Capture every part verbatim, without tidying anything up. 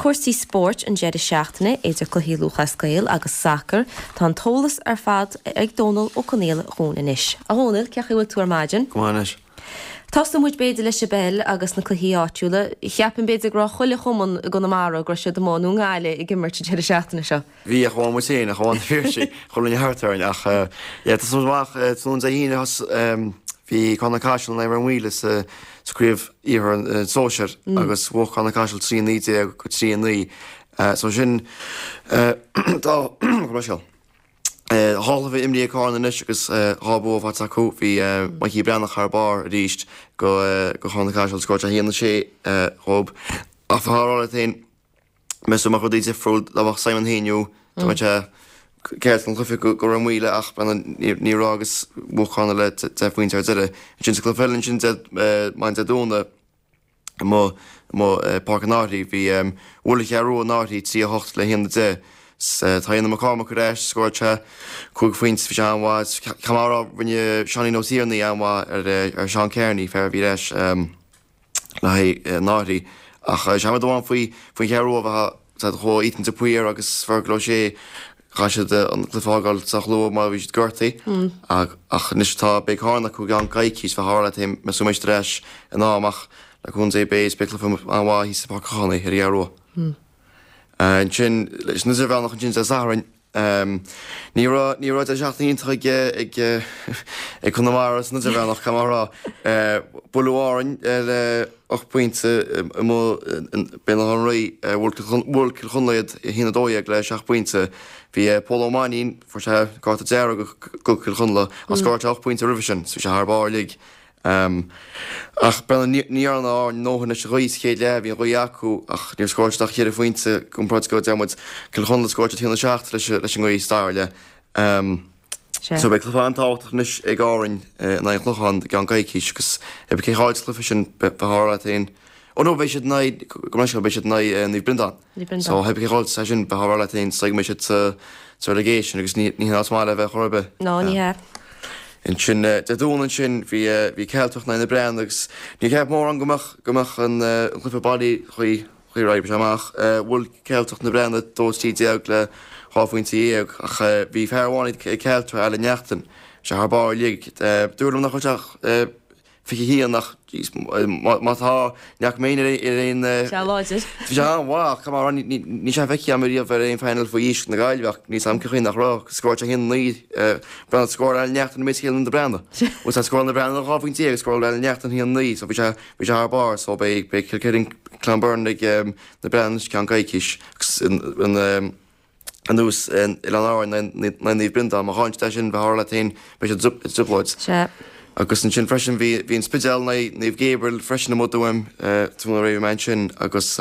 Cuasaí sport an Jedi seachtainna idir chluhílúcha scail agus sacr tá an tólas ar fad ag Donal ó Conéal Rhón inis. A Hónal, ceach bhfuil tú ar maidin? Gomáis. Tás na muid beidir leis bell agus na cluhí áitiúla, cheapan beidir gra chuile chuman go na mara gra se do mánú gáile i gimmartí Jedi seachtainna seo. Bhí a chuáin mu sé a chuáin fiirsaí chulann hartarn ach tá súnmach tún a híine has hí chuna caiisiil na an mhuiile scríomh ar an sóisiir agus bh chuna caiisiil trí níide go trí ní so sin dá go seil. Hála imní cána is agus hábó bhat acu bhí mai hí breannach ar bar a ríist go go chána caiisiil scóir a híanana sé chob a bhrála tain me mar chu dtí froúd le bh Simon Héniu tá ceart an chlufi go an mhuiile ach nírágus bhchána le tefuointe ar deire. Sin sa chlufelinn sin maint a dúna má park náirí bhí bhla chearú náirí trí a hocht le héanana de. Táíonna má cáma go réis scóirte chuig faoint bhí anháid camara rinne seaní nóíarnaí anhá ar Seán Kearney fear bhí réis le náirí ach seaamh doháin faoi faoi chearú bheit cho ítan puir agus feargló sé chaise an chluágáil saló má bhí gortaí ach nistá be hána chu gan caiicís bheit hála me suméis réis an ámach le chun é bééis be anhá hí sa páchána ar arú. sin leis nu bhe nach an sin a záhain ní ní a seachtaíonnta ag chun maras nu bhe nach camará buháin le och pointe ben an ré bhil chunlaid hína dóag le seach pointe hí Polomáín for se gá de go chunla an scáirt och pointe revision so se thbá lig. Um, ach ben ní an á nóhanna se roiís chéad le hín roií acu ach níor scóirteach chéad a faointe gomprad go demuid chunla scóirte tína seach leis leis an gcuí stáile. So be chluáintáach níos ag árainn na chluchan gan gaiicís agus e ché háid chlufi sin bethra tain. ó nó bheith na go bheith na ní brindan. So heb ché háid sé sin bethra tain sa mé se legation agus ní námáile bheith chorbe. No ní he. In sin de dúnan sin bhí bhí ceiltocht na na brean agus ní ceap mór an gomach gomach an chlufabbáí chuí chuí raibh seach bhfuil ceiltocht na breanna dótí deag le háfuointí éag ach bhí fearháinid ceiltra eile neachtain se thbá lig dúlam nach chuteach fi hían nach mátá neach mé réon Bhí bhá chamá ní sé feici am íomh ar éon feinil fo íos na gaiilbheach ní samcinn nach rá scóirt a hin ní brand scóir eile neachtain mé chéan na brenda. Gus scóil na brenda ráfuointí agus scóil eile neachtain híon ní, so bhí sé bhí sé bar so be be cilcéing clamburn ag na brand cean gaiiciis an nús i an áhain na níomh brinda má háinte sin bheithla tain be sé dúpláid. Agus an sin freisin bhí hín spidéal na níomh Gabriel freisin na módúim tú raibh man sin agus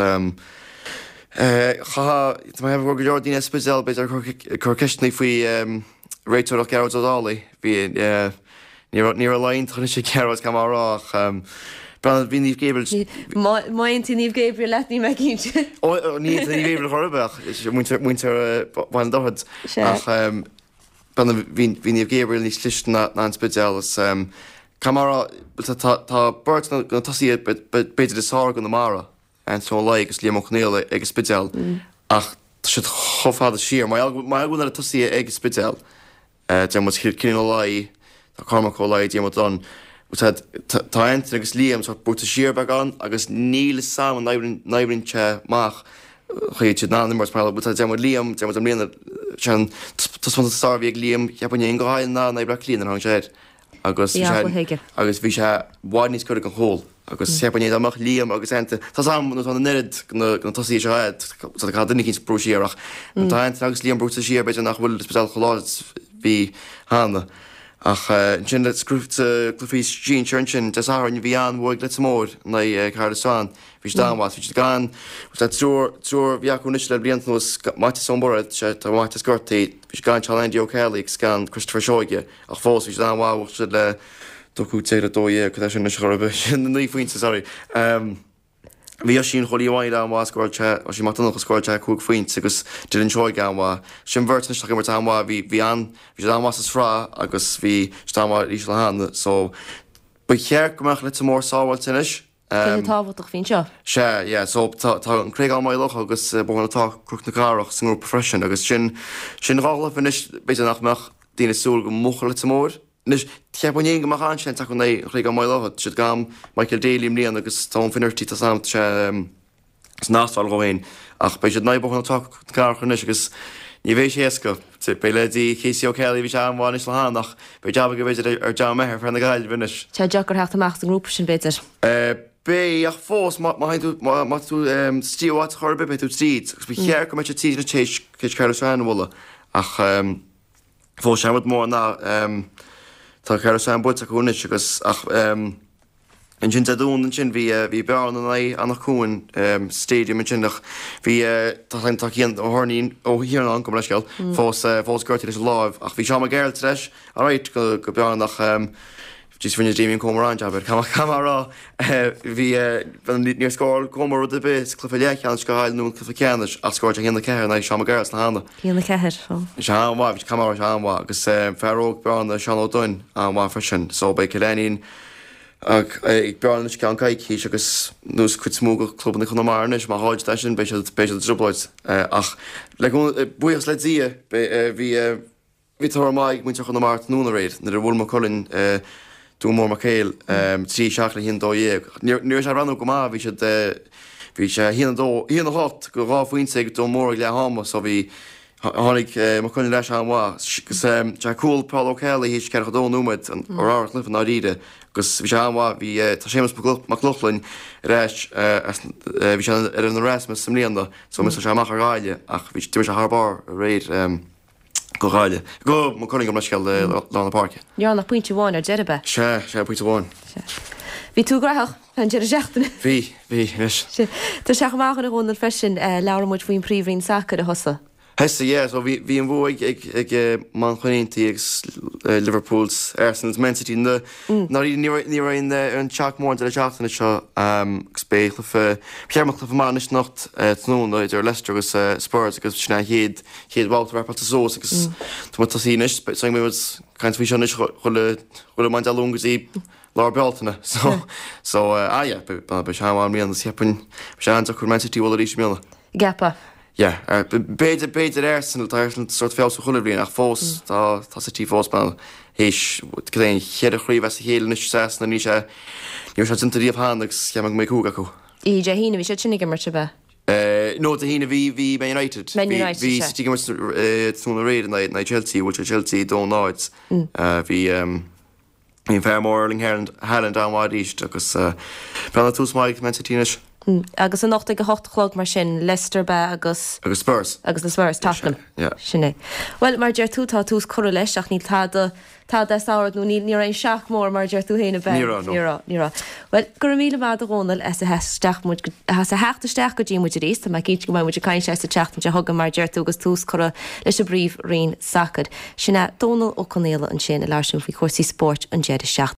cha heb go leor dína spidéal beidir chuceistna faoi réiteach ceádála bhí ní a lein chuna sé ceás camarách Brand bhí níomh Gabriel Maint níomh Gabriel le ní me cínte. Ó ní Gabriel chorbeach is muinte bhain dohad ach Ben hí níomh Gabriel ní sliiste ná an spidéalas camara tá burt go tasí beidir isá go na mara an tó le agus líam chunéile ag spidéal ach si chofáda siar mai gún ar a tasí ag spidéal de mu cin lá tá carmach cho leid déam don tá ein agus líam tá búta siar bag an agus níle sam naibrin te mach chuid ná mar spáile bu de líam de am líana tas fan star bhíag líam ceapan on gáil ná na bre lían an séid agus agus bhí sé bháid níos chu an hól agus sépanéad amach líam agus ente Tá sam an nerid go tasí seid cha dunig cinn brúsíarach Tá agus líam brúta siar beidir nach bhfuil speisial choláid bhí hána ach sin le scrúte clufiís Jean Churchin de áin bhí an bhig le mór na Cardasáin hís dámás hí gan trúr trúr bheachúnis le bliantanús maite somborad se tá máte scortaí hís gan Charlie O'Kelly gan Christopher Shoige ach fós hís dámhá se le doú té a dóé chu sin na chorbe sin na faointe sorry. Bhí sin cholíháid anhá scóirte ó sí matach scóirte cúg faoint agus didn't seoig anhá. Sin bhirtna tá mar anhá bhí bhí an bhí anhá is frá agus bhí táhá rí le hána, so ba chear gomach le mór sáhhail tinis táhaach fin seo. Se, yeah, so tá an craig an maiilech agus bhna tá cruch na garach san grúp freisin, agus sin sin rála fan is beidir nachach dína súl go mocha le mór. Nis teappané go mar an sin tá chun é craig an maiilech si gam Michael Daly líon agus tá finirtí tá sam se násáil gohéin ach beidir na bhna tá garach is agus ní bhééis séasca be le dí chéí ó Kelly bhí se anháin is le hánach be deabba go bhéidir ar deam methir fre na gail bhuiis. Te deagur hecht amach an grúp sin beidir. Bé ach fós má tú stíháit chorbe be tú tríd, gus bhí chear go me tí na tééis cé ceir sein bhla ach fós sem mór ná tá ceir sein bud a chuúne agus ach an sin a dún sin bhí bhí beán an é annach chuin stadium an sinnach bhí tá chéan ó thorníín ó híar an go leisceil fós fós goirtí leis láh ach bhí se a ggéil treis a réit go go beán nach Just when you're dreaming come around, but come camera, we when near score come over the base, cliff a can sky no cliff a can as scored in the car and I shot my girls na hand. In the car, so. Sean wa come over Sean wa because Farrow Brown the Sean O'Dun and wa fashion so by Kelenin ag Brown can kai he agus nus quit smuggle club na Conmarnish ma hard station special special dropoids ach like buias let's see vi vi tar mai mun chon mart no raid na bhfuil ma Colin tú mór Macéil trí seach le híon dó dhéag. Níor se ranú go má bhí se bhí sé híana híana hot go rá faointe go dó mór le háma so bhí tháinig mar chuine leis an bhá. Gus te cool Paul O'Kelly hís ceir dó númid an orá lifa ná ríide, gus bhí se an bhá bhí tá sémas macluchlainn réis bhí se ar an Erasmus sam líanda, so mis se amach ráile ach bhí tuair se thbár réid go ráile. Go má chunig go leisceil le na parke. Near nach pointinte bháin ar Jeribe. Se sé pointinte bháin. Bhí tú graach an Jeri seachtain. Bhí, bhí, vis. Tá seach amach an gúnar freisin leabhar muid faoin príomhrín sacar a hosa. Hesta, yeah, so bhí bhí an bhó ag ag man chuointí ag Liverpool's Arsenal's Man City na ná ní raon an teach mór de seachtainna seo gus béchla fe pearmach le má is nacht nó idir Leicester agus Spurs agus sinna héad héad bháilta rappa a sós agus tá tá sínis so mé caiint bhí seis chuile chuile maint alúngus í lá bealtainna so so á be seáin míon siapin se an chu Man City bhil ríéis mína. Gapa. Ja, beter beter Arsenal daar is een soort veel zo goed brengen. Volgens dat dat het die volgens is klein hele groei was hele niks zes en niet je je zat in te diep handig ja maar mee hoe ga I je heen wie zit je niet meer bij eh no te heen wie wie bij United wie zit je maar toen de raid naar Chelsea which Chelsea don't know it's eh wie in Fairmore Haaland Haaland aan waar is dat is eh van dat toes maar Man City is agus an nachta go hochtlog mar sin Leicester be agus agus Spurs agus na Spurs Tottenham sinné. Well mar dear tútá tús cho leis ach ní tá tá áir nó ní ní ein seach mór mar dear tú héna be nírá. Well gur míle má a rónal as a heisteach mu has a hechtaisteach go dtí mu rééis me cé go muidir caiin se techt de thugam mar dear túgus tús cho leis a bríomh rion sacad. Sinna Donal ó Connéile an sin a leisiú fao cuasí sport an Jeri seach.